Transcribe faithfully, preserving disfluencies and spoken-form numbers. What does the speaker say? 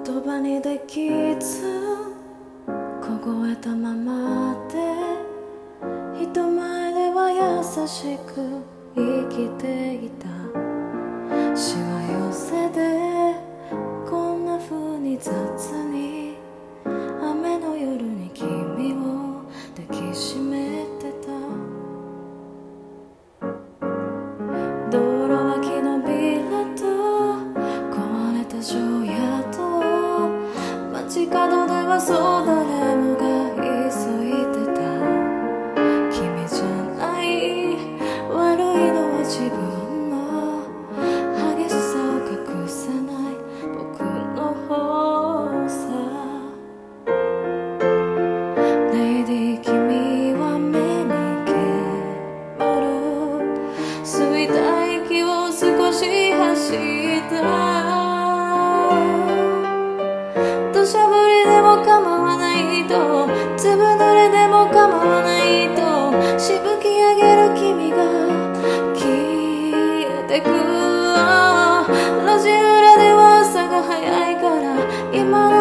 言葉にできず凍えたままで人前では優しく生きていた。しわ寄せでこんな風に雑に雨の夜に君を抱きしめてた。道路脇のビルと壊れた城宿、街角ではそう誰もが急いでた。君じゃない悪いのは自分の激しさを隠せない僕の方さ。レイディー君は目に煙る吸いたい息を少し走った土砂降りでも構わないと粒濡れでも構わないとしぶき上げる君が消えてく。路地裏では朝が早いから今